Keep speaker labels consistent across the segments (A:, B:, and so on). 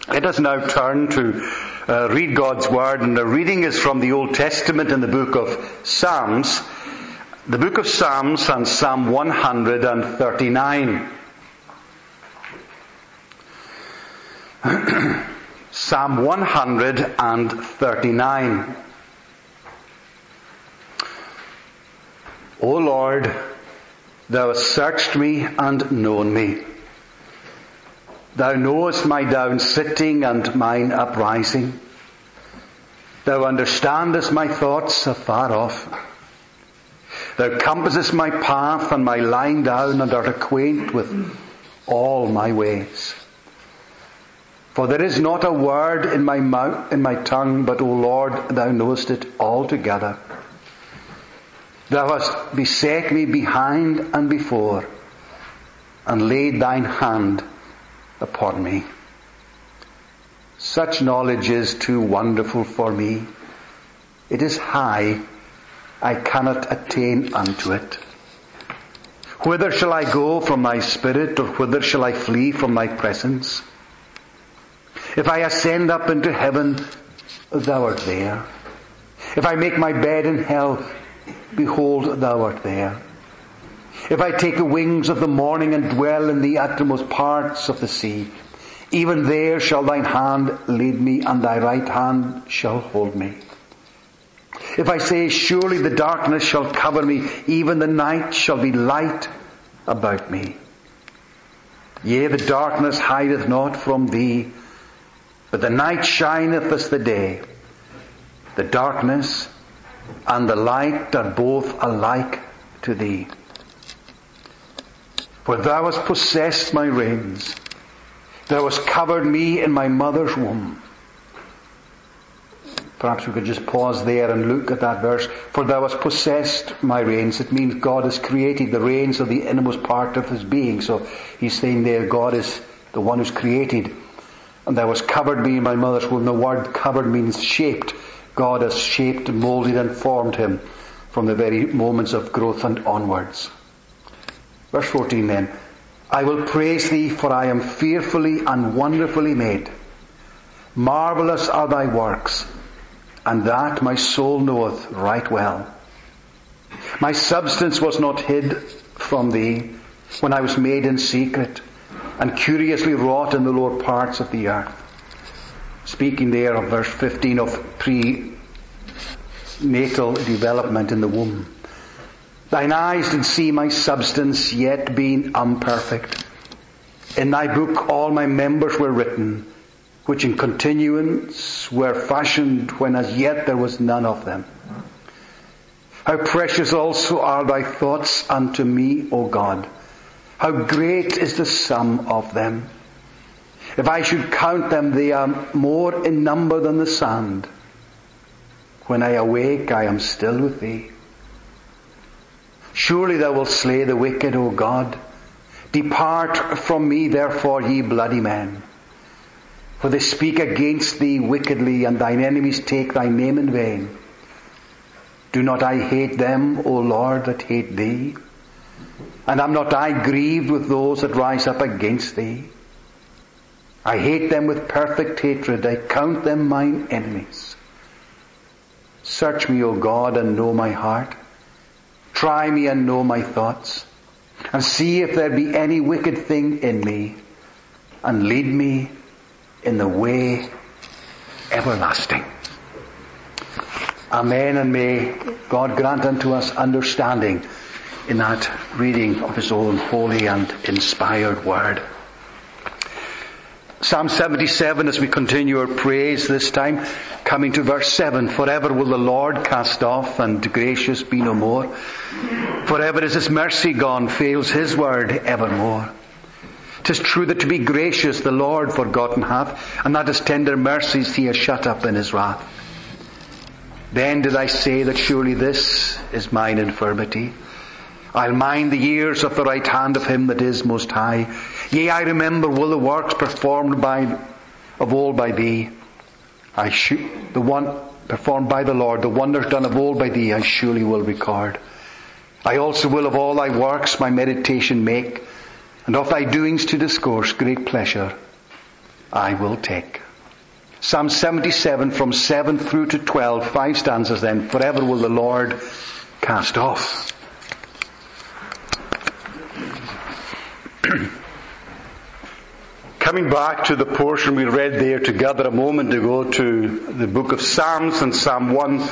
A: Let us now turn to read God's Word, and the reading is from the Old Testament in the book of Psalms. The book of Psalms and Psalm 139. Psalm 139. O Lord, Thou hast searched me and known me. Thou knowest my down sitting and mine uprising. Thou understandest my thoughts afar off. Thou compassest my path and my lying down, and art acquaint with all my ways. For there is not a word in my mouth, in my tongue, but, O Lord, Thou knowest it altogether. Thou hast beset me behind and before, and laid Thine hand upon me. Such knowledge is too wonderful for me. It is high, I cannot attain unto it. Whither shall I go from Thy Spirit, or whither shall I flee from Thy presence? If I ascend up into heaven, Thou art there. If I make my bed in hell, behold, Thou art there. If I take the wings of the morning and dwell in the uttermost parts of the sea, even there shall Thine hand lead me, and Thy right hand shall hold me. If I say, surely the darkness shall cover me, even the night shall be light about me. Yea, the darkness hideth not from Thee, but the night shineth as the day. The darkness and the light are both alike to Thee. For Thou hast possessed my reins. Thou hast covered me in my mother's womb. Perhaps we could just pause there and look at that verse. For Thou hast possessed my reins. It means God has created the reins of the innermost part of His being. So He's saying there, God is the one who's created. And Thou hast covered me in my mother's womb. The word covered means shaped. God has shaped, molded and formed him from the very moments of growth and onwards. Verse 14 then. I will praise Thee, for I am fearfully and wonderfully made. Marvellous are Thy works, and that my soul knoweth right well. My substance was not hid from Thee when I was made in secret and curiously wrought in the lower parts of the earth. Speaking there of verse 15 of prenatal development in the womb. Thine eyes did see my substance, yet being imperfect. In Thy book all my members were written, which in continuance were fashioned when as yet there was none of them. How precious also are Thy thoughts unto me, O God. How great is the sum of them. If I should count them, they are more in number than the sand. When I awake, I am still with Thee. Surely Thou wilt slay the wicked, O God. Depart from me, therefore, ye bloody men. For they speak against Thee wickedly, and Thine enemies take Thy name in vain. Do not I hate them, O Lord, that hate Thee? And am not I grieved with those that rise up against Thee? I hate them with perfect hatred. I count them mine enemies. Search me, O God, and know my heart. Try me and know my thoughts, and see if there be any wicked thing in me, and lead me in the way everlasting. Amen, and may God grant unto us understanding in that reading of His own holy and inspired word. Psalm 77, as we continue our praise this time, coming to verse 7. Forever will the Lord cast off, and gracious be no more. Forever is His mercy gone, fails His word evermore. 'Tis true that to be gracious the Lord forgotten hath, and that His tender mercies He has shut up in His wrath. Then did I say that surely this is mine infirmity. I'll mind the years of the right hand of Him that is most high. Yea, I remember will the works performed of old by Thee. The one performed by the Lord, the wonders done of old by Thee, I surely will record. I also will of all Thy works my meditation make, and of Thy doings to discourse great pleasure. I will take. Psalm 77 from 7 through to 12, 5 stanzas then. Forever will the Lord cast off. Coming back to the portion we read there together a moment ago, to the book of Psalms and Psalm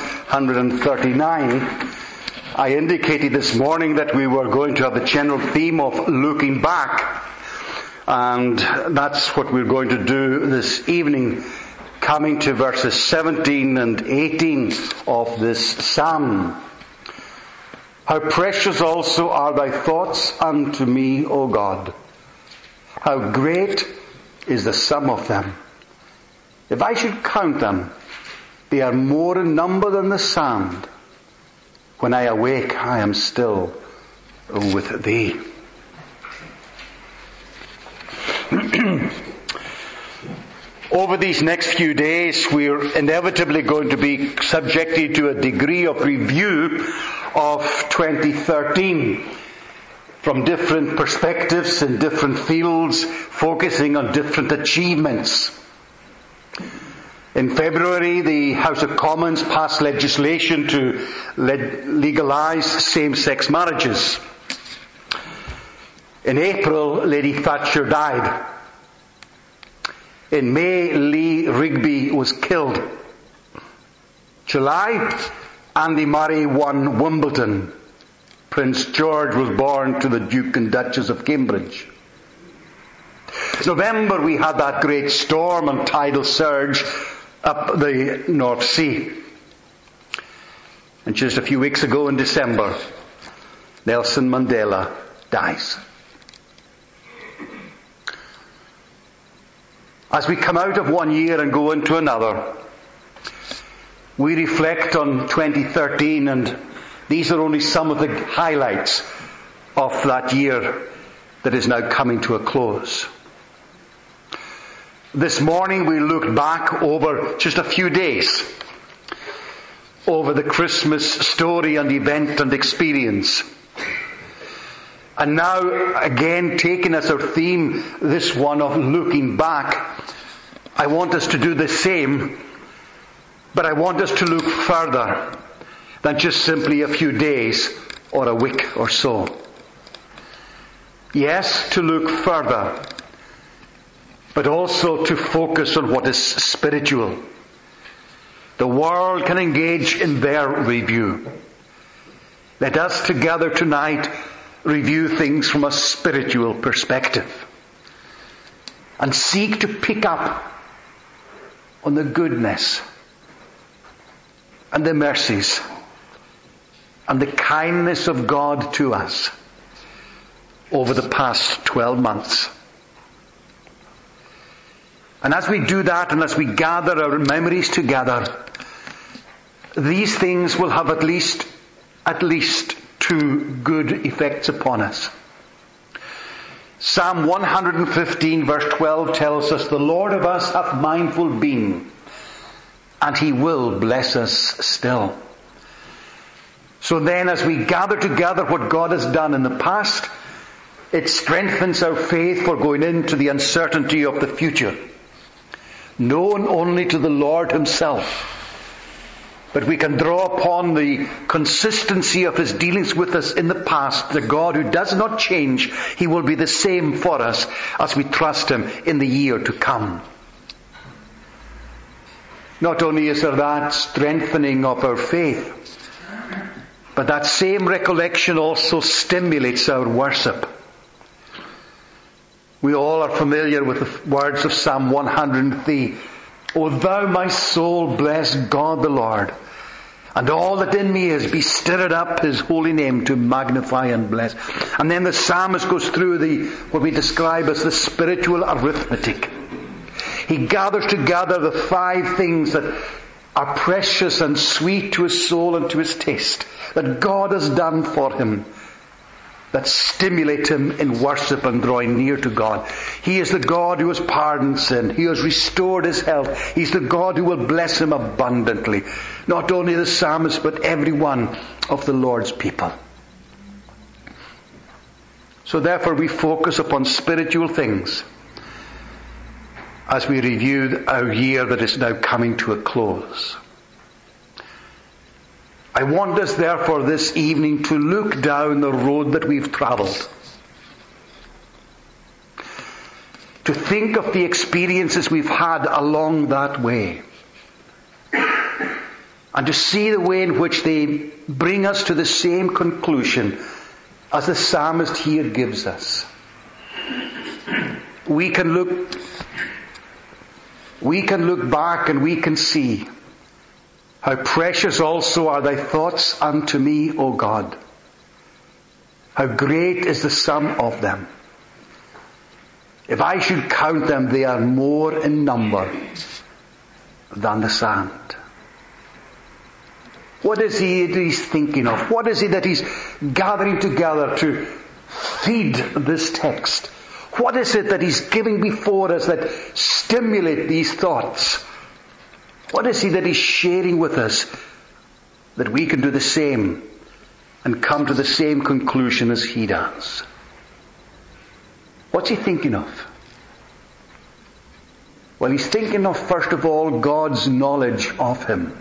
A: 139, I indicated this morning that we were going to have the general theme of looking back. And that's what we're going to do this evening, coming to verses 17 and 18 of this psalm. How precious also are thy thoughts unto me, O God. How great is the sum of them. If I should count them, they are more in number than the sand. When I awake, I am still with thee. Over these next few days, we're inevitably going to be subjected to a degree of review of 2013 from different perspectives in different fields, focusing on different achievements. In February, the House of Commons passed legislation to legalise same-sex marriages. In April, Lady Thatcher died. In May, Lee Rigby was killed. July, Andy Murray won Wimbledon. Prince George was born to the Duke and Duchess of Cambridge. November, we had that great storm and tidal surge up the North Sea. And just a few weeks ago in December, Nelson Mandela dies. As we come out of one year and go into another, we reflect on 2013, and these are only some of the highlights of that year that is now coming to a close. This morning we looked back over just a few days, over the Christmas story and event and experience. And now, again, taking as our theme this one of looking back, I want us to do the same, but I want us to look further than just simply a few days or a week or so. Yes, to look further, but also to focus on what is spiritual. The world can engage in their review. Let us together tonight review things from a spiritual perspective and seek to pick up on the goodness and the mercies and the kindness of God to us over the past 12 months. And as we do that, and as we gather our memories together, these things will have at least two good effects upon us. Psalm 115 verse 12 tells us, the Lord of us hath mindful been, and he will bless us still. So then, as we gather together what God has done in the past, it strengthens our faith for going into the uncertainty of the future, known only to the Lord himself. But we can draw upon the consistency of his dealings with us in the past, the God who does not change. He will be the same for us as we trust him in the year to come. Not only is there that strengthening of our faith, but that same recollection also stimulates our worship. We all are familiar with the words of Psalm 103. O thou my soul, bless God the Lord, and all that in me is, be stirred up his holy name to magnify and bless. And then the psalmist goes through what we describe as the spiritual arithmetic. He gathers together the 5 things that are precious and sweet to his soul and to his taste, that God has done for him, that stimulate him in worship and drawing near to God. He is the God who has pardoned sin. He has restored his health. He's the God who will bless him abundantly. Not only the psalmist, but every one of the Lord's people. So therefore we focus upon spiritual things. as we review our year that is now coming to a close. I want us therefore this evening to look down the road that we've travelled, to think of the experiences we've had along that way, and to see the way in which they bring us to the same conclusion as the psalmist here gives us. We can look back and we can see how precious also are thy thoughts unto me, O God. How great is the sum of them. If I should count them, they are more in number than the sand. What is he that he's thinking of? What is it that he's gathering together to feed this text? What is it that he's giving before us that stimulate these thoughts? What is he that he's sharing with us that we can do the same and come to the same conclusion as he does? What's he thinking of? Well, he's thinking of, first of all, God's knowledge of him.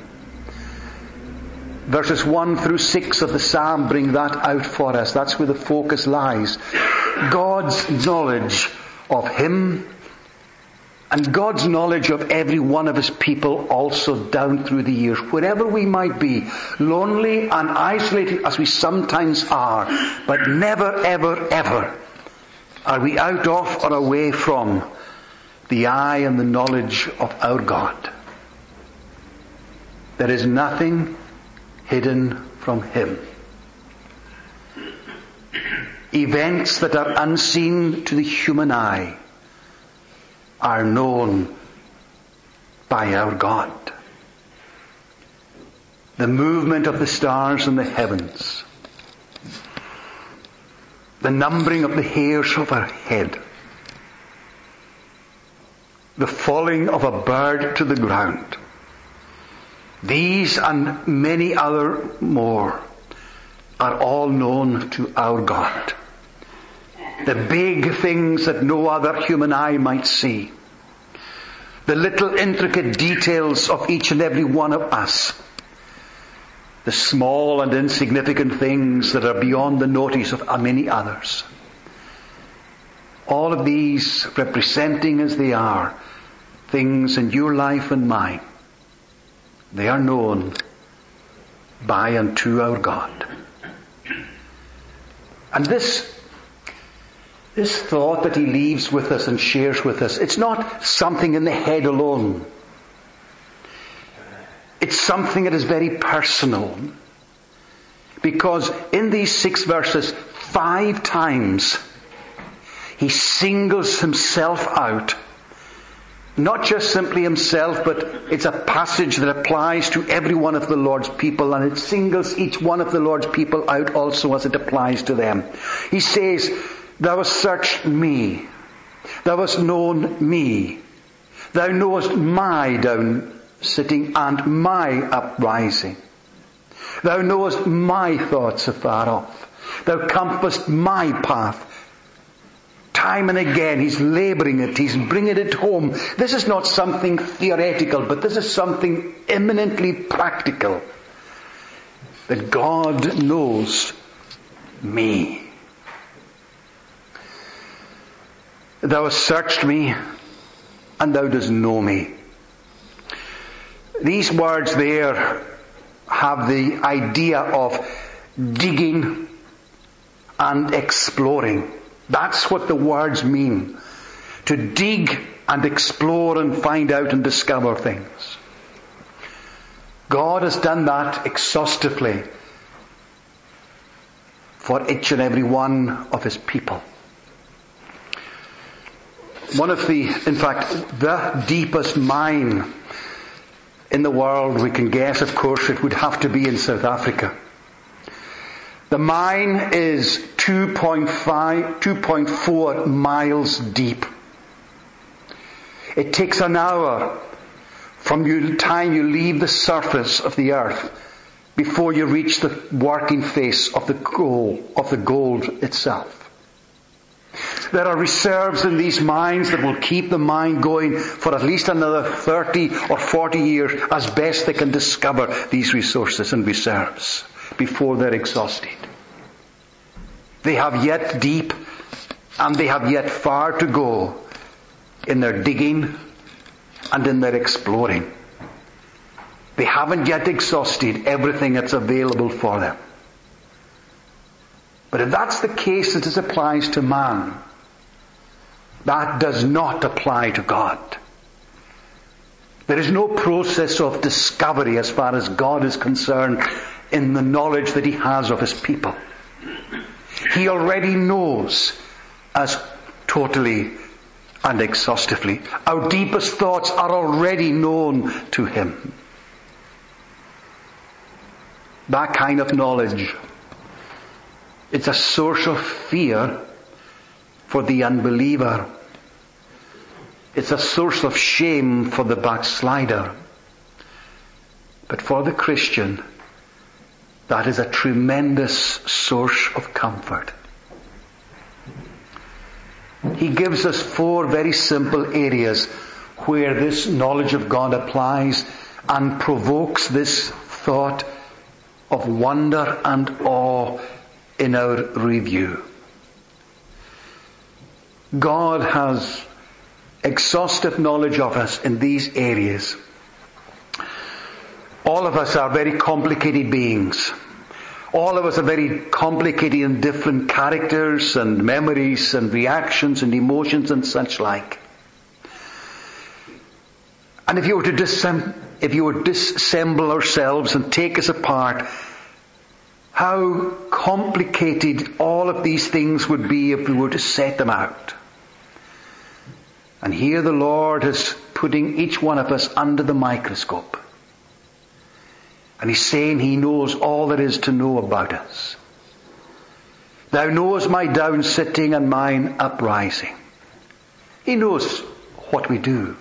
A: Verses 1 through 6 of the psalm bring that out for us. That's where the focus lies. God's knowledge of him and God's knowledge of every one of his people also down through the years. Wherever we might be, lonely and isolated as we sometimes are, but never, ever, ever are we out of or away from the eye and the knowledge of our God. There is nothing hidden from him. Events that are unseen to the human eye are known by our God. The movement of the stars in the heavens, the numbering of the hairs of our head, the falling of a bird to the ground, these and many other more are all known to our God. The big things that no other human eye might see. The little intricate details of each and every one of us. The small and insignificant things that are beyond the notice of many others. All of these representing as they are things in your life and mine. They are known by and to our God. And this thought that he leaves with us and shares with us, it's not something in the head alone. It's something that is very personal. Because in these 6 verses, 5 times, he singles himself out. Not just simply himself, but it's a passage that applies to every one of the Lord's people, and it singles each one of the Lord's people out also as it applies to them. He says, Thou hast searched me. Thou hast known me. Thou knowest my down sitting and my uprising. Thou knowest my thoughts afar off. Thou compassest my path. Time and again he's labouring it, he's bringing it home. This is not something theoretical, but this is something eminently practical. That God knows me. Thou hast searched me, and thou dost know me. These words there have the idea of digging and exploring. That's what the words mean. To dig and explore and find out and discover things. God has done that exhaustively for each and every one of his people. The deepest mine in the world, we can guess, of course, it would have to be in South Africa. The mine is 2.4 miles deep. It takes an hour from the time you leave the surface of the earth before you reach the working face of the gold itself. There are reserves in these minds that will keep the mind going for at least another 30 or 40 years as best they can discover these resources and reserves before they're exhausted. They have yet deep and they have yet far to go in their digging and in their exploring. They haven't yet exhausted everything that's available for them. But if that's the case as it applies to man, that does not apply to God. There is no process of discovery as far as God is concerned in the knowledge that He has of His people. He already knows us totally and exhaustively. Our deepest thoughts are already known to Him. That kind of knowledge, it's a source of fear for the unbeliever. It's a source of shame for the backslider. But for the Christian, that is a tremendous source of comfort. He gives us 4 very simple areas where this knowledge of God applies and provokes this thought of wonder and awe in our review. God has exhaustive knowledge of us in these areas. All of us are very complicated beings. All of us are very complicated and different characters and memories and reactions and emotions and such like. And if you were to disassemble ourselves and take us apart, how complicated all of these things would be if we were to set them out. And here the Lord is putting each one of us under the microscope. And He's saying He knows all there is to know about us. Thou knowest my down sitting and mine uprising. He knows what we do.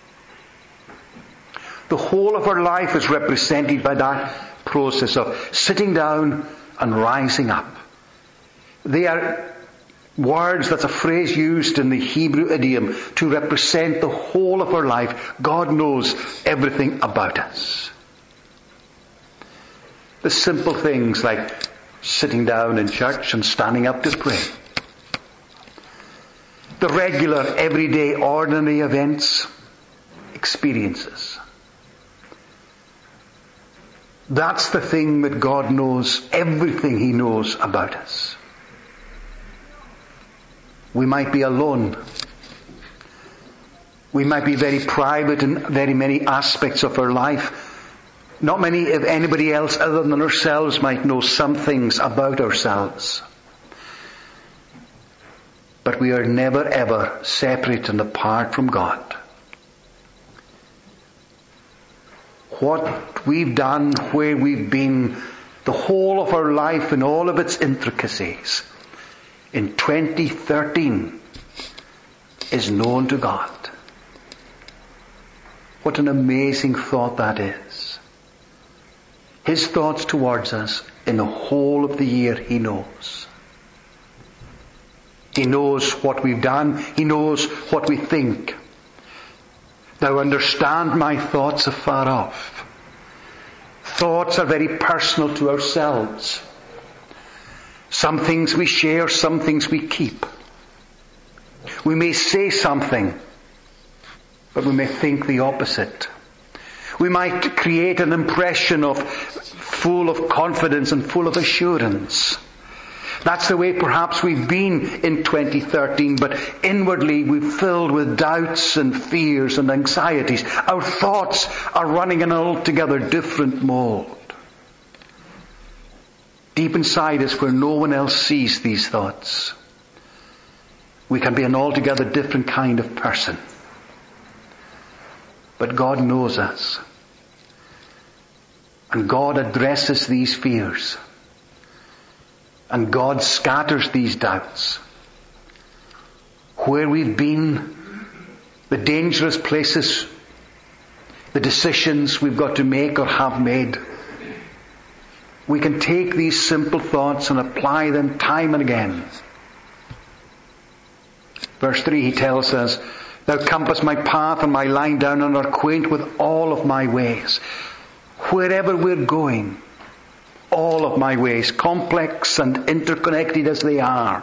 A: The whole of our life is represented by that process of sitting down and rising up. They are words, that's a phrase used in the Hebrew idiom to represent the whole of our life. God knows everything about us. The simple things like sitting down in church and standing up to pray. The regular, everyday, ordinary events, experiences. That's the thing that God knows, everything He knows about us. We might be alone. We might be very private in very many aspects of our life. Not many, if anybody else other than ourselves might know some things about ourselves. But we are never ever separate and apart from God. What we've done, where we've been, the whole of our life and all of its intricacies in 2013 is known to God. What an amazing thought that is. His thoughts towards us in the whole of the year He knows. He knows what we've done. He knows what we think. Thou understand my thoughts afar off. Thoughts are very personal to ourselves. Some things we share, some things we keep. We may say something, but we may think the opposite. We might create an impression of full of confidence and full of assurance. That's the way perhaps we've been in 2013, but inwardly we're filled with doubts and fears and anxieties. Our thoughts are running in an altogether different mold. Deep inside us, where no one else sees these thoughts, we can be an altogether different kind of person. But God knows us. And God addresses these fears. And God scatters these doubts. Where we've been, the dangerous places, the decisions we've got to make or have made, we can take these simple thoughts and apply them time and again. Verse 3, he tells us, Thou compass my path and my lying down and art acquainted with all of my ways. Wherever we're going, all of my ways, complex and interconnected as they are,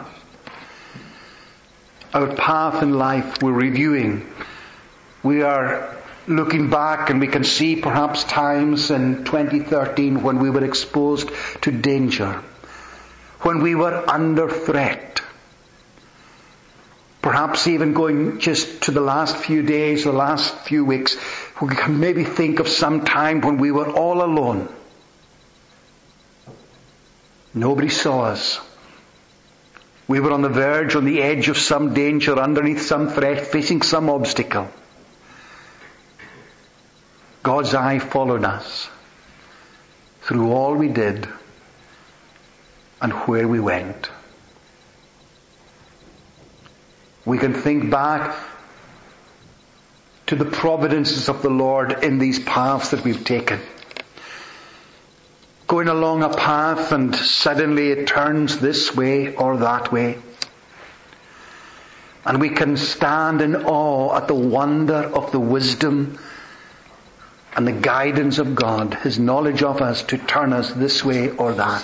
A: our path in life, we're reviewing. We are looking back, and we can see perhaps times in 2013 when we were exposed to danger, when we were under threat. Perhaps even going just to the last few days, the last few weeks, we can maybe think of some time when we were all alone. Nobody saw us. We were on the verge, on the edge of some danger, underneath some threat, facing some obstacle. God's eye followed us through all we did and where we went. We can think back to the providences of the Lord in these paths that we've taken. Going along a path and suddenly it turns this way or that way. And we can stand in awe at the wonder of the wisdom and the guidance of God, His knowledge of us to turn us this way or that.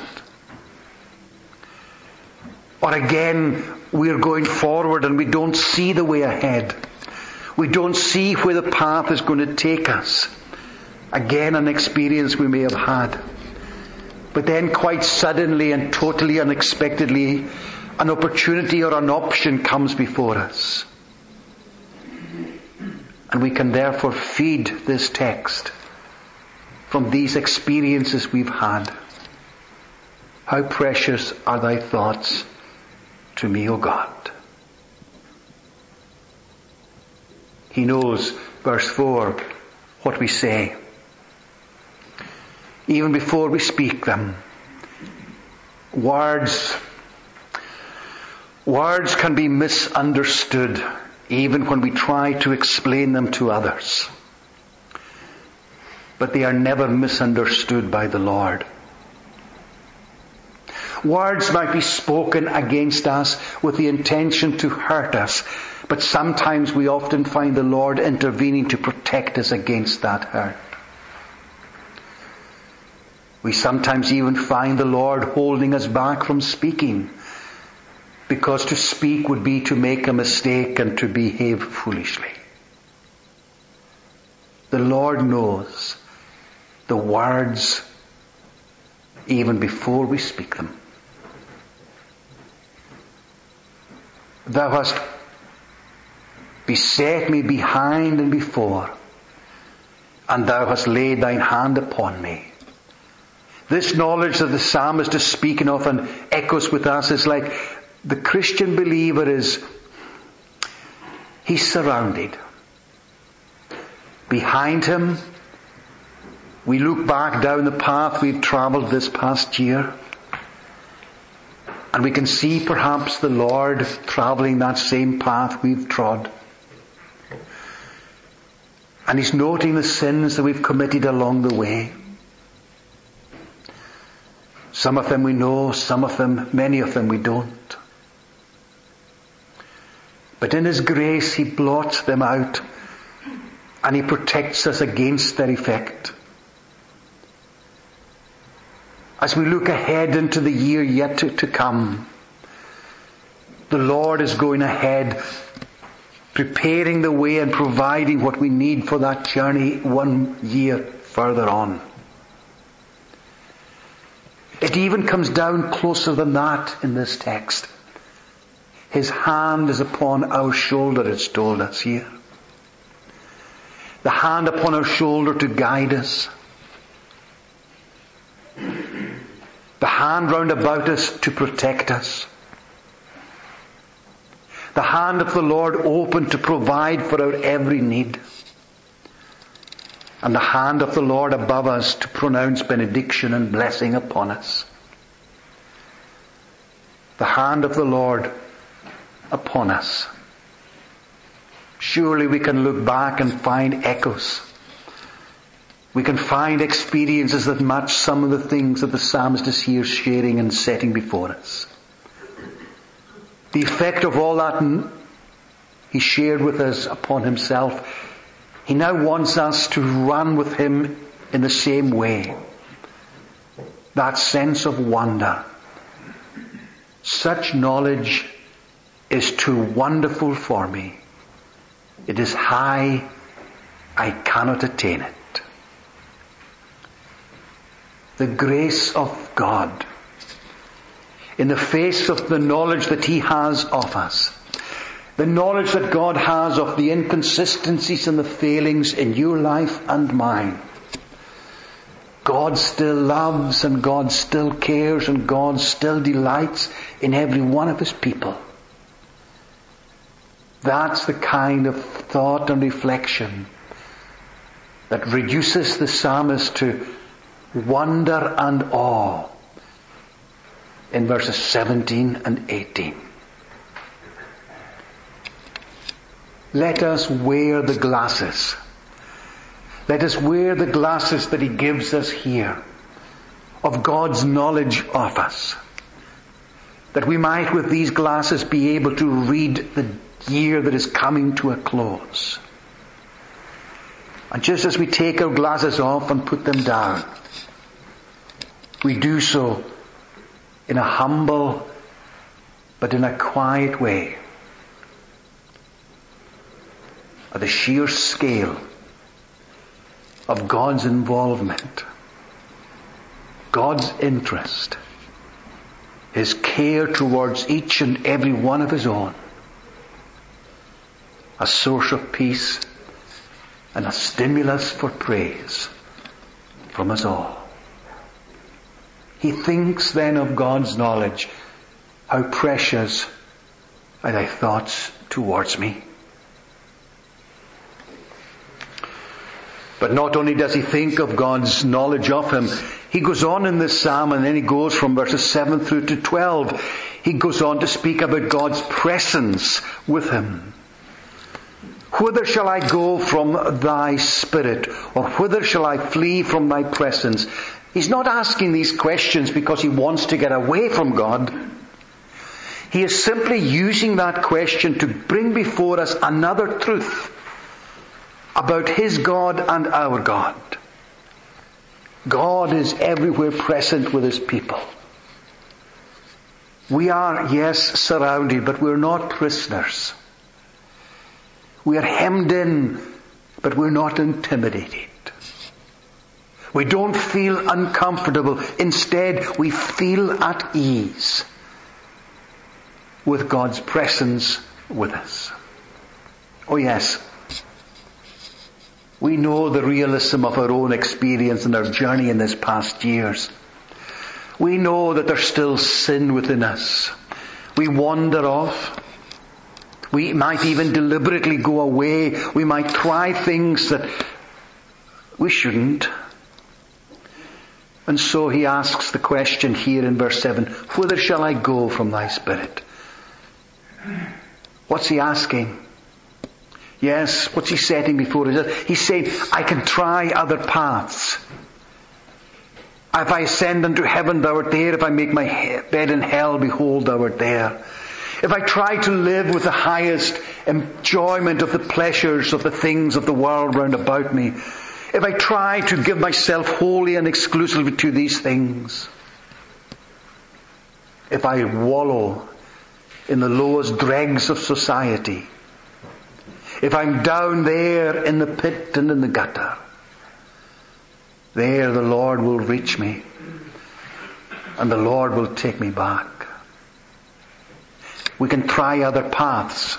A: Or again, we are going forward and we don't see the way ahead. We don't see where the path is going to take us. Again, an experience we may have had. But then quite suddenly and totally unexpectedly, an opportunity or an option comes before us. And we can therefore feed this text from these experiences we've had. How precious are thy thoughts to me, O God. He knows, verse 4, what we say. Even before we speak them. Words can be misunderstood even when we try to explain them to others. But they are never misunderstood by the Lord. Words might be spoken against us with the intention to hurt us, but sometimes we often find the Lord intervening to protect us against that hurt. We sometimes even find the Lord holding us back from speaking, because to speak would be to make a mistake and to behave foolishly. The Lord knows the words even before we speak them. Thou hast beset me behind and before, and thou hast laid thine hand upon me. This knowledge that the psalmist is speaking of and echoes with us is like the Christian believer he's surrounded. Behind him, we look back down the path we've travelled this past year, and we can see perhaps the Lord travelling that same path we've trod. And He's noting the sins that we've committed along the way. Some of them we know, many of them we don't. But in His grace He blots them out and He protects us against their effect. As we look ahead into the year yet to come, the Lord is going ahead, preparing the way and providing what we need for that journey 1 year further on. It even comes down closer than that in this text. His hand is upon our shoulder, it's told us here. The hand upon our shoulder to guide us. The hand round about us to protect us. The hand of the Lord open to provide for our every need. And the hand of the Lord above us to pronounce benediction and blessing upon us. The hand of the Lord upon us. Surely we can look back and find echoes. We can find experiences that match some of the things that the psalmist is here sharing and setting before us. The effect of all that He shared with us upon himself. He now wants us to run with him in the same way. That sense of wonder. Such knowledge is too wonderful for me. It is high, I cannot attain it. The grace of God, in the face of the knowledge that he has of us, the knowledge that God has of the inconsistencies and the failings in your life and mine, God still loves and God still cares and God still delights in every one of his people. That's the kind of thought and reflection that reduces the psalmist to wonder and awe in verses 17 and 18. Let us wear the glasses. Let us wear the glasses that he gives us here of God's knowledge of us, that we might with these glasses be able to read the year that is coming to a close. And just as we take our glasses off and put them down, we do so in a humble but in a quiet way, at the sheer scale of God's involvement, God's interest, his care towards each and every one of his own, a source of peace and a stimulus for praise from us all. He thinks then of God's knowledge. How precious are thy thoughts towards me. But not only does he think of God's knowledge of him, he goes on in this psalm, and then he goes from verses 7 through to 12. He goes on to speak about God's presence with him. Whither shall I go from thy spirit? Or whither shall I flee from thy presence? He's not asking these questions because he wants to get away from God. He is simply using that question to bring before us another truth about his God and our God. God is everywhere present with his people. We are, yes, surrounded, but we're not prisoners. We are hemmed in, but we're not intimidated. We don't feel uncomfortable. Instead, we feel at ease with God's presence with us. Oh yes, we know the realism of our own experience and our journey in this past years. We know that there's still sin within us. We wander off. We might even deliberately go away. We might try things that we shouldn't. And so he asks the question here in verse 7, whither shall I go from thy spirit? What's he asking? Yes, what's he setting before us? He's saying, I can try other paths. If I ascend unto heaven, thou art there. If I make my bed in hell, behold, thou art there. If I try to live with the highest enjoyment of the pleasures of the things of the world round about me, if I try to give myself wholly and exclusively to these things, if I wallow in the lowest dregs of society, if I'm down there in the pit and in the gutter, there the Lord will reach me and the Lord will take me back. We can try other paths.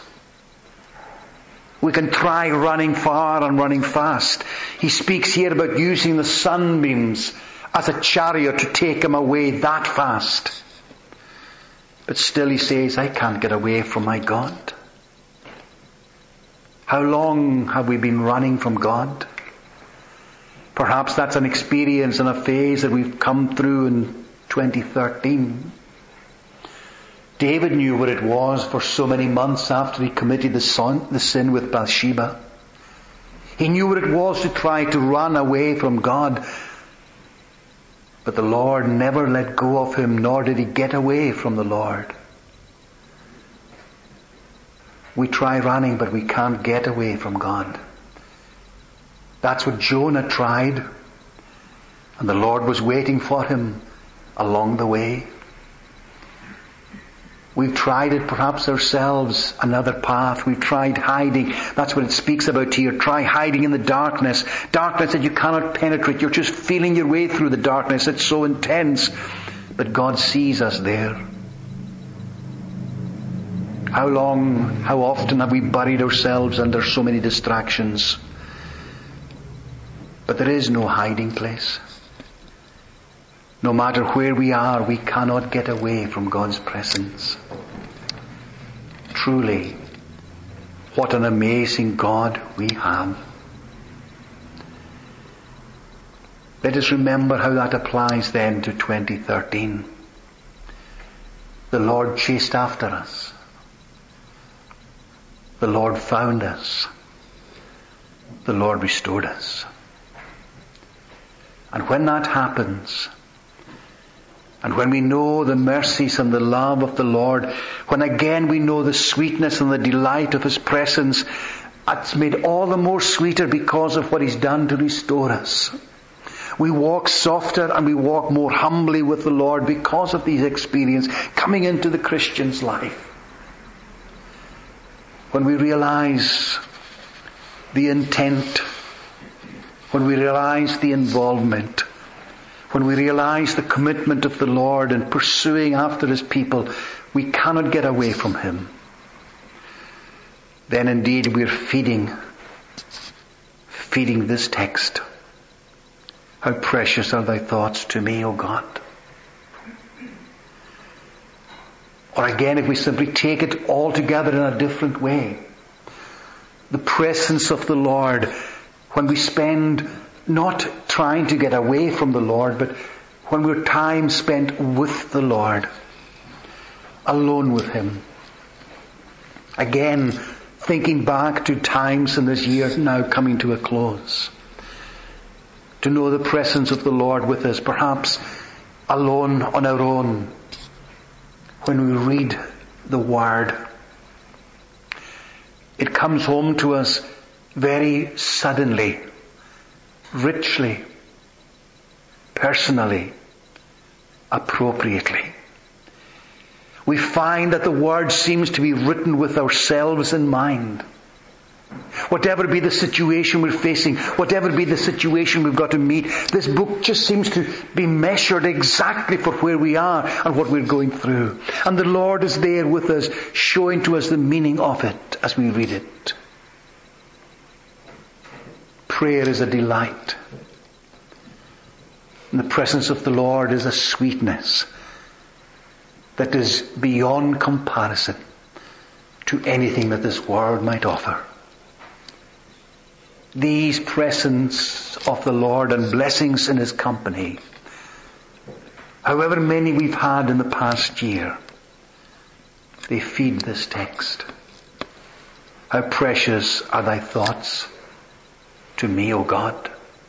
A: We can try running far and running fast. He speaks here about using the sunbeams as a chariot to take him away that fast. But still he says, I can't get away from my God. How long have we been running from God? Perhaps that's an experience and a phase that we've come through in 2013. David knew what it was for so many months after he committed the sin with Bathsheba. He knew what it was to try to run away from God. But the Lord never let go of him, nor did he get away from the Lord. We try running, but we can't get away from God. That's what Jonah tried. And the Lord was waiting for him along the way. We've tried it perhaps ourselves, another path. We've tried hiding. That's what it speaks about here. Try hiding in the darkness. Darkness that you cannot penetrate. You're just feeling your way through the darkness. It's so intense. But God sees us there. How long, how often have we buried ourselves under so many distractions? But there is no hiding place. No matter where we are, we cannot get away from God's presence. Truly, what an amazing God we have. Let us remember how that applies then to 2013. The Lord chased after us. The Lord found us. The Lord restored us. And when that happens, and when we know the mercies and the love of the Lord, when again we know the sweetness and the delight of His presence, it's made all the more sweeter because of what He's done to restore us. We walk softer and we walk more humbly with the Lord because of these experiences coming into the Christian's life. When we realize the intent, when we realize the involvement, when we realize the commitment of the Lord in pursuing after His people, we cannot get away from Him. Then indeed we're feeding this text. How precious are thy thoughts to me, O God. Or again, if we simply take it all together in a different way, the presence of the Lord, when we spend not trying to get away from the Lord, but when we're time spent with the Lord, alone with Him. Again, thinking back to times in this year now coming to a close. To know the presence of the Lord with us, perhaps alone on our own, when we read the Word. It comes home to us very suddenly, richly, personally, appropriately. We find that the Word seems to be written with ourselves in mind. Whatever be the situation we're facing, whatever be the situation we've got to meet, this book just seems to be measured exactly for where we are and what we're going through. And the Lord is there with us, showing to us the meaning of it as we read it. Prayer is a delight. And the presence of the Lord is a sweetness that is beyond comparison to anything that this world might offer. These presence of the Lord and blessings in His company, however many we've had in the past year, they feed this text. How precious are thy thoughts to me, O God.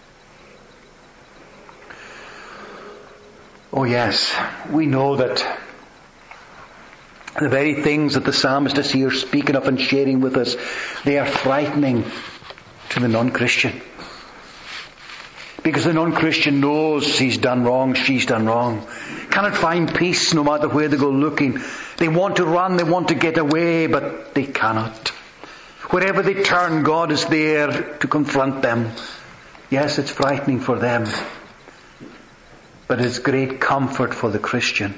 A: Oh yes, we know that the very things that the psalmist is here speaking of and sharing with us, they are frightening to the non-Christian. Because the non-Christian knows he's done wrong, she's done wrong. Cannot find peace no matter where they go looking. They want to run, they want to get away, but they cannot. Wherever they turn, God is there to confront them. Yes, it's frightening for them, but it's great comfort for the Christian.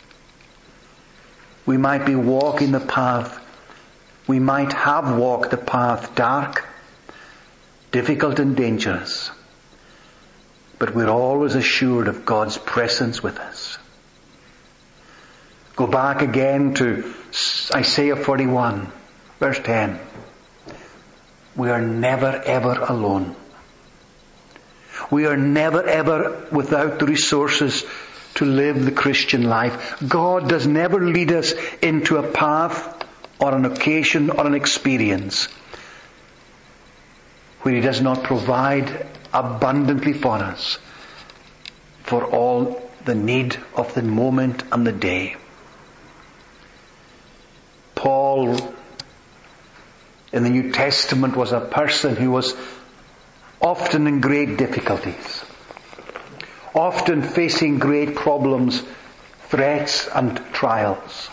A: We might be walking the path, we might have walked the path dark, difficult and dangerous, but we're always assured of God's presence with us. Go back again to Isaiah 41, verse 10. We are never ever alone. We are never ever without the resources to live the Christian life. God does never lead us into a path or an occasion or an experience where He does not provide abundantly for us for all the need of the moment and the day. Paul in the New Testament was a person who was often in great difficulties, often facing great problems, threats and trials.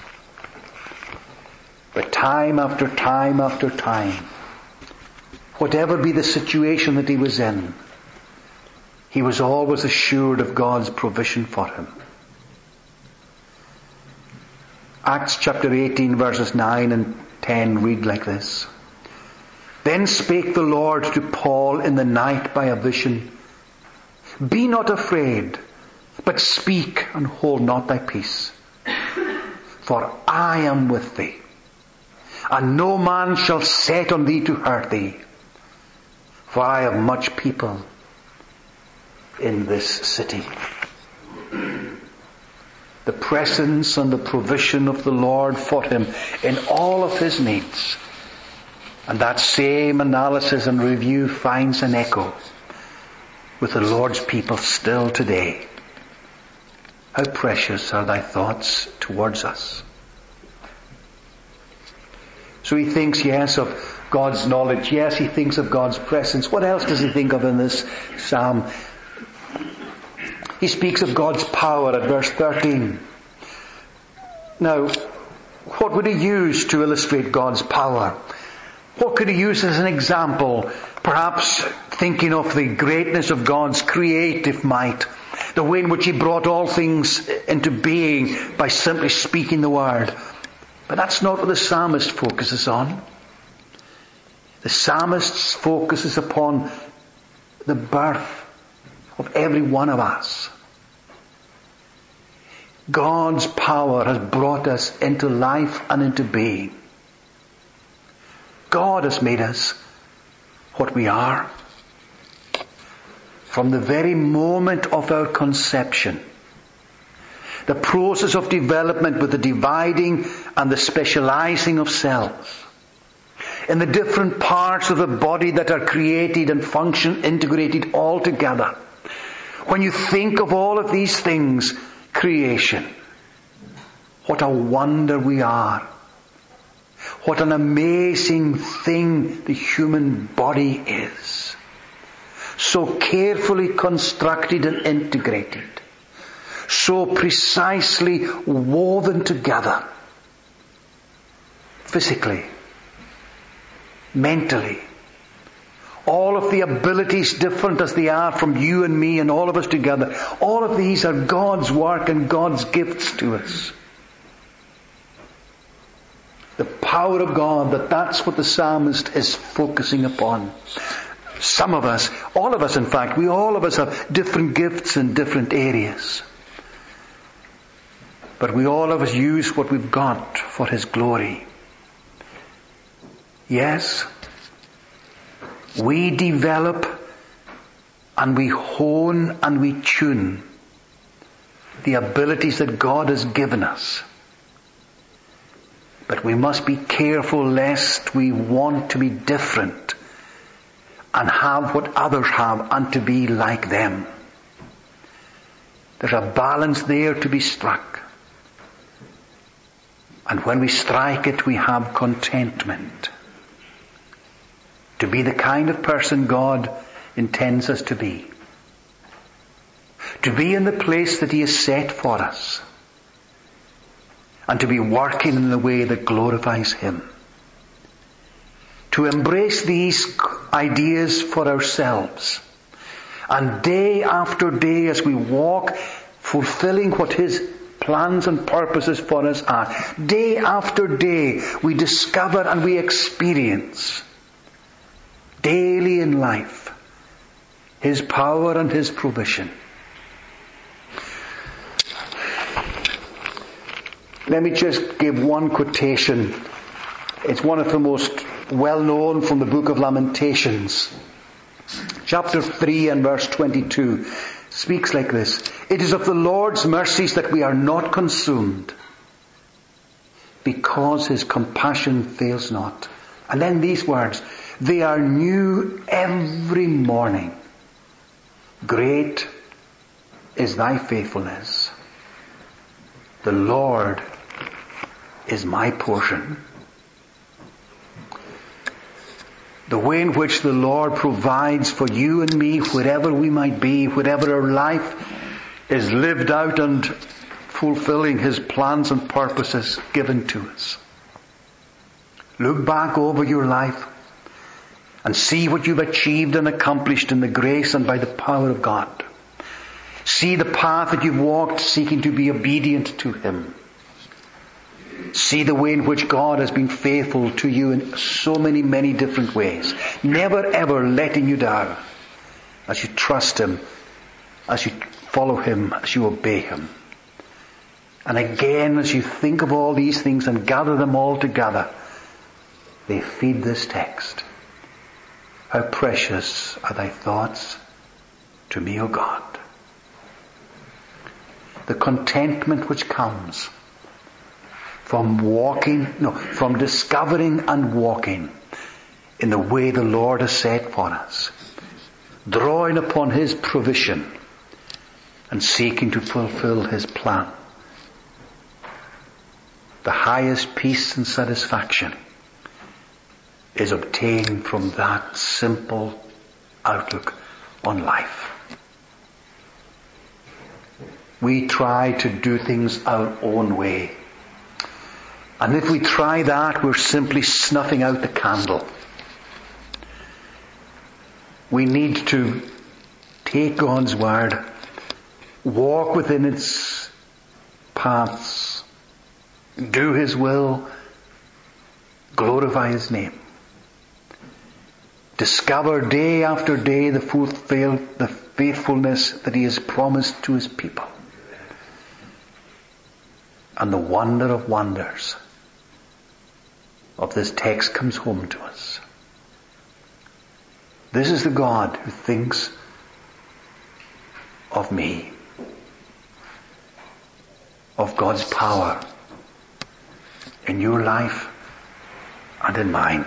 A: But time after time after time, whatever be the situation that he was in, he was always assured of God's provision for him. Acts chapter 18 verses 9 and 10 read like this. Then spake the Lord to Paul in the night by a vision, Be not afraid, but speak and hold not thy peace. For I am with thee, and no man shall set on thee to hurt thee. For I have much people in this city. The presence and the provision of the Lord for him in all of his needs. And that same analysis and review finds an echo with the Lord's people still today. How precious are thy thoughts towards us. So he thinks, yes, of God's knowledge. Yes, he thinks of God's presence. What else does he think of in this psalm? He speaks of God's power at verse 13. Now, what would he use to illustrate God's power? What could he use as an example? Perhaps thinking of the greatness of God's creative might, the way in which he brought all things into being by simply speaking the word. But that's not what the psalmist focuses on. The psalmist focuses upon the birth of every one of us. God's power has brought us into life and into being. God has made us what we are. From the very moment of our conception, the process of development with the dividing and the specializing of cells, in the different parts of the body that are created and function integrated all together. When you think of all of these things, creation, what a wonder we are. What an amazing thing the human body is. So carefully constructed and integrated. So precisely woven together. Physically. Mentally. All of the abilities different as they are from you and me and all of us together. All of these are God's work and God's gifts to us. The power of God, that's what the psalmist is focusing upon. Some of us, all of us in fact, all of us have different gifts in different areas. But we all of us use what we've got for His glory. Yes, we develop and we hone and we tune the abilities that God has given us. But we must be careful lest we want to be different and have what others have and to be like them. There's a balance there to be struck. And when we strike it, we have contentment. To be the kind of person God intends us to be. To be in the place that He has set for us. And to be working in the way that glorifies Him. To embrace these ideas for ourselves. And day after day as we walk, fulfilling what His plans and purposes for us are. Day after day we discover and we experience daily in life His power and His provision. Let me just give one quotation. It's one of the most well-known from the book of Lamentations. Chapter 3 and verse 22 speaks like this. It is of the Lord's mercies that we are not consumed, because His compassion fails not. And then these words, they are new every morning. Great is thy faithfulness. The Lord is my portion. The way in which the Lord provides for you and me, wherever we might be, whatever our life is lived out and fulfilling His plans and purposes given to us. Look back over your life and see what you've achieved and accomplished in the grace and by the power of God. See the path that you've walked seeking to be obedient to Him. See the way in which God has been faithful to you in so many different ways. Never ever letting you down as you trust Him, as you follow Him, as you obey Him. And again, as you think of all these things and gather them all together, they feed this text. How precious are thy thoughts to me, O God. The contentment which comes from from discovering and walking in the way the Lord has set for us, drawing upon His provision and seeking to fulfill His plan. The highest peace and satisfaction is obtained from that simple outlook on life. We try to do things our own way. And if we try that, we're simply snuffing out the candle. We need to take God's word, walk within its paths, do His will, glorify His name. Discover day after day the faithfulness that He has promised to His people. And the wonder of wonders of this text comes home to us. This is the God who thinks of me, of God's power in your life and in mine.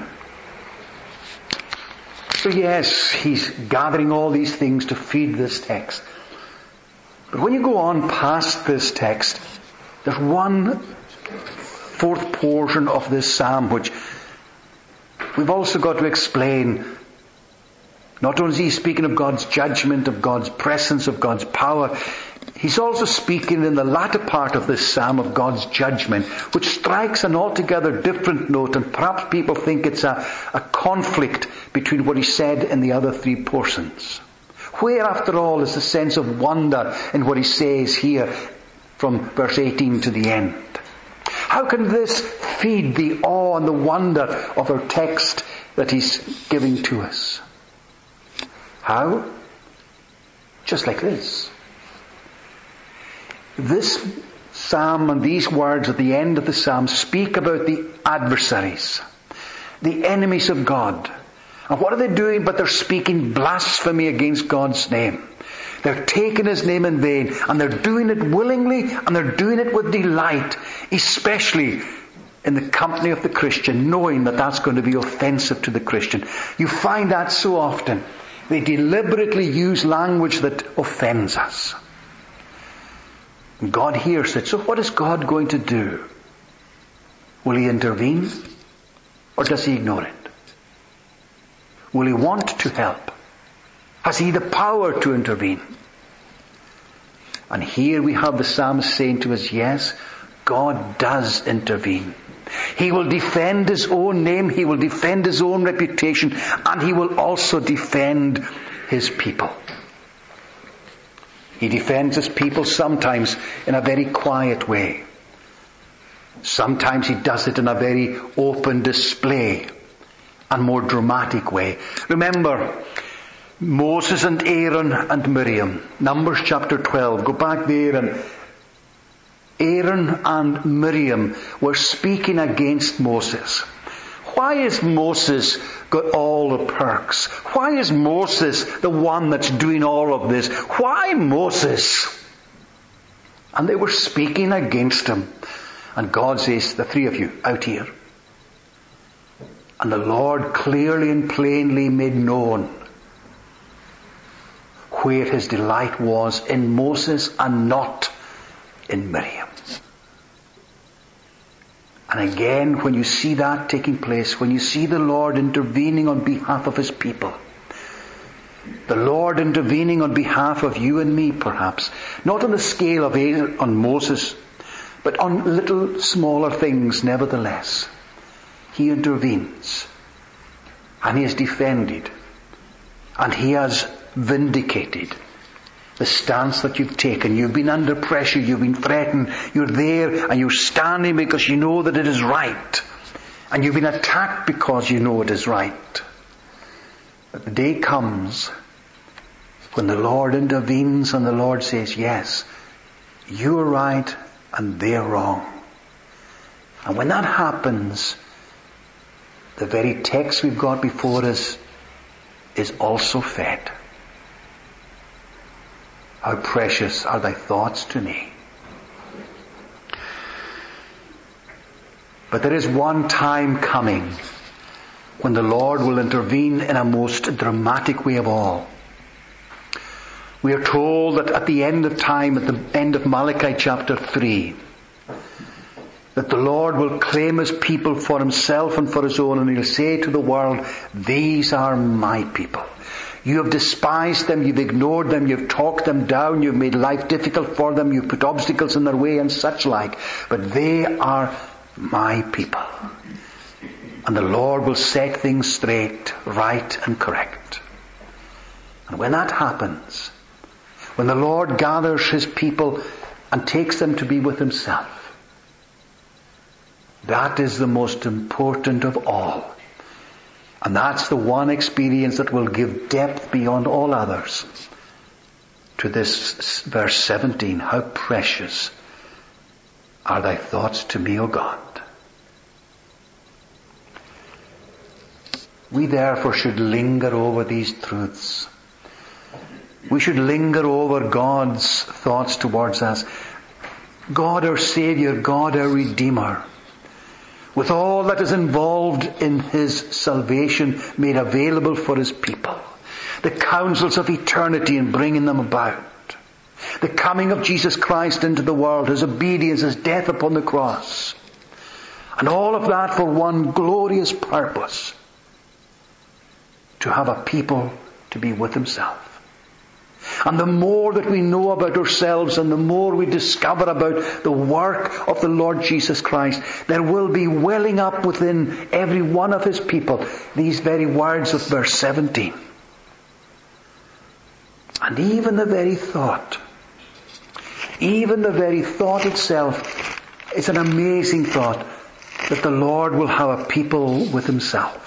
A: So yes, He's gathering all these things to feed this text. But when you go on past this text, there's one fourth portion of this psalm which we've also got to explain. Not only is he speaking of God's judgment, of God's presence, of God's power, he's also speaking in the latter part of this psalm of God's judgment, which strikes an altogether different note, and perhaps people think it's a conflict between what he said in the other three portions. Where, after all, is the sense of wonder in what he says here from verse 18 to the end? How can this feed the awe and the wonder of our text that he's giving to us? How? Just like this. This psalm and these words at the end of the psalm speak about the adversaries, the enemies of God. And what are they doing but they're speaking blasphemy against God's name. They're taking His name in vain, and they're doing it willingly, and they're doing it with delight, especially in the company of the Christian, knowing that that's going to be offensive to the Christian. You find that so often. They deliberately use language that offends us. And God hears it. So what is God going to do? Will He intervene? Or does He ignore it? Will He want to help? Has He the power to intervene? And here we have the psalmist saying to us, yes, God does intervene. He will defend His own name, He will defend His own reputation, and He will also defend His people. He defends His people sometimes in a very quiet way. Sometimes He does it in a very open display and more dramatic way. Remember, Moses and Aaron and Miriam. Numbers chapter 12. Go back there, and Aaron and Miriam were speaking against Moses. Why is Moses got all the perks? Why is Moses the one that's doing all of this? Why Moses? And they were speaking against him. And God says, the three of you, out here. And the Lord clearly and plainly made known where His delight was, in Moses and not in Miriam. And again, when you see that taking place, when you see the Lord intervening on behalf of His people, the Lord intervening on behalf of you and me, perhaps, not on the scale of on Moses, but on little smaller things nevertheless, He intervenes, and He has defended, and He has vindicated the stance that you've taken. You've been under pressure, you've been threatened, you're there and you're standing because you know that it is right. And you've been attacked because you know it is right. But the day comes when the Lord intervenes and the Lord says, yes, you're right and they're wrong. And when that happens, the very text we've got before us is also fed. How precious are thy thoughts to me. But there is one time coming when the Lord will intervene in a most dramatic way of all. We are told that at the end of time, at the end of Malachi chapter 3, that the Lord will claim His people for Himself and for His own, and He'll say to the world, these are my people. You have despised them, you've ignored them, you've talked them down, you've made life difficult for them, you've put obstacles in their way and such like. But they are my people. And the Lord will set things straight, right and correct. And when that happens, when the Lord gathers His people and takes them to be with Himself, that is the most important of all. And that's the one experience that will give depth beyond all others to this verse 17. How precious are thy thoughts to me, O God. We therefore should linger over these truths. We should linger over God's thoughts towards us. God our Saviour, God our Redeemer, with all that is involved in His salvation made available for His people. The counsels of eternity in bringing them about. The coming of Jesus Christ into the world, His obedience, His death upon the cross. And all of that for one glorious purpose. To have a people to be with Himself. And the more that we know about ourselves and the more we discover about the work of the Lord Jesus Christ, there will be welling up within every one of His people these very words of verse 17. And even the very thought itself is an amazing thought, that the Lord will have a people with Himself.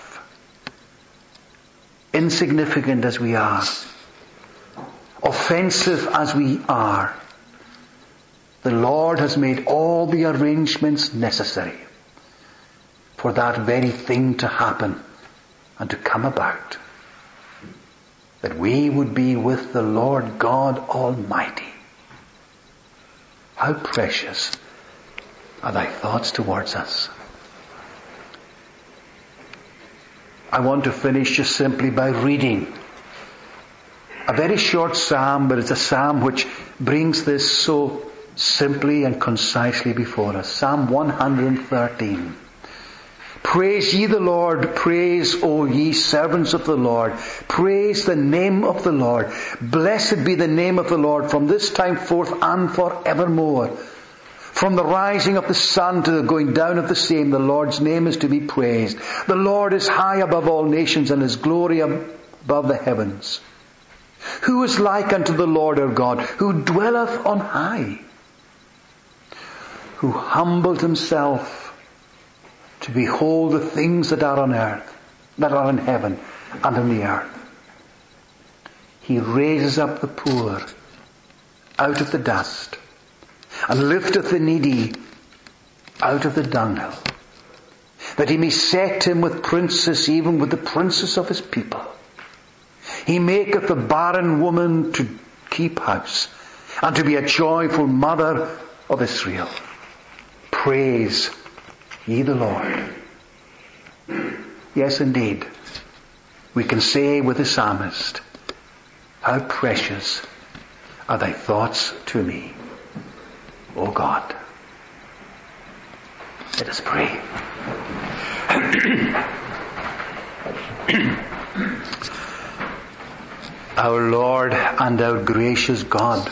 A: Insignificant as we are, offensive as we are, the Lord has made all the arrangements necessary for that very thing to happen and to come about. That we would be with the Lord God Almighty. How precious are thy thoughts towards us. I want to finish just simply by reading a very short psalm, but it's a psalm which brings this so simply and concisely before us. Psalm 113. Praise ye the Lord, praise, O ye servants of the Lord. Praise the name of the Lord. Blessed be the name of the Lord from this time forth and forevermore. From the rising of the sun to the going down of the same, the Lord's name is to be praised. The Lord is high above all nations, and His glory above the heavens. Who is like unto the Lord our God, who dwelleth on high, who humbled Himself to behold the things that are on earth, that are in heaven and in the earth. He raises up the poor out of the dust, and lifteth the needy out of the dunghill, that He may set him with princes, even with the princes of His people. He maketh the barren woman to keep house, and to be a joyful mother of Israel. Praise ye the Lord. Yes, indeed, we can say with the psalmist, how precious are thy thoughts to me, O God. Let us pray. Our Lord and our gracious God,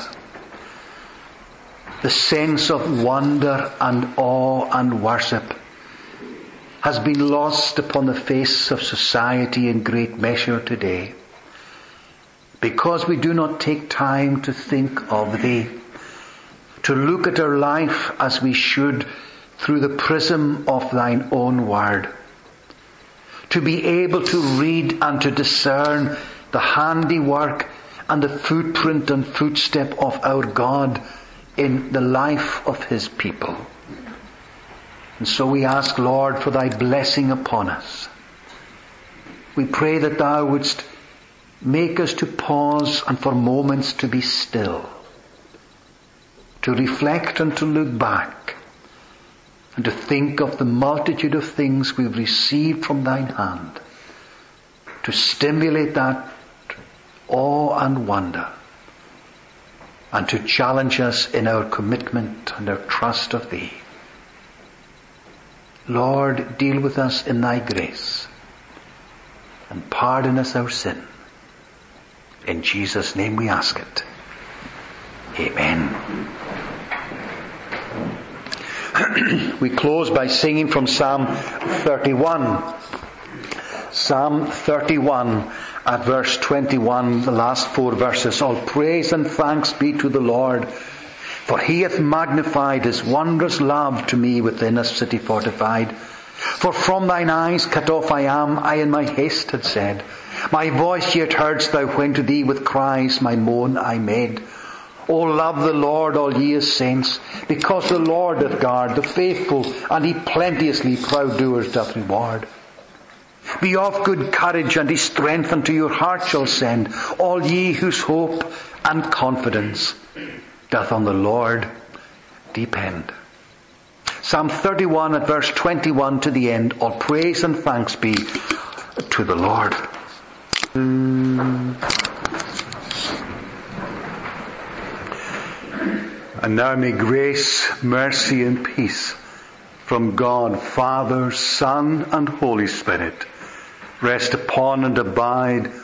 A: the sense of wonder and awe and worship has been lost upon the face of society in great measure today, because we do not take time to think of Thee, to look at our life as we should through the prism of Thine own word, to be able to read and to discern the handiwork and the footprint and footstep of our God in the life of His people. And so we ask, Lord, for Thy blessing upon us. We pray that Thou wouldst make us to pause and for moments to be still, to reflect and to look back, and to think of the multitude of things we've received from Thine hand, to stimulate that awe and wonder, and to challenge us in our commitment and our trust of Thee. Lord, deal with us in Thy grace, and pardon us our sin. In Jesus' name we ask it. Amen. We close by singing from Psalm 31. Psalm 31 at verse 21, the last 4 verses. All praise and thanks be to the Lord, for He hath magnified His wondrous love to me within a city fortified. For from Thine eyes cut off I am, I in my haste had said, my voice yet heardst Thou when to Thee with cries my moan I made. O love the Lord, all ye His saints, because the Lord doth guard the faithful, and He plenteously proud doers doth reward. Be of good courage, and His strength unto your heart shall send, all ye whose hope and confidence doth on the Lord depend. Psalm 31 at verse 21 to the end. All praise and thanks be to the Lord. And now may grace, mercy and peace from God, Father, Son and Holy Spirit rest upon and abide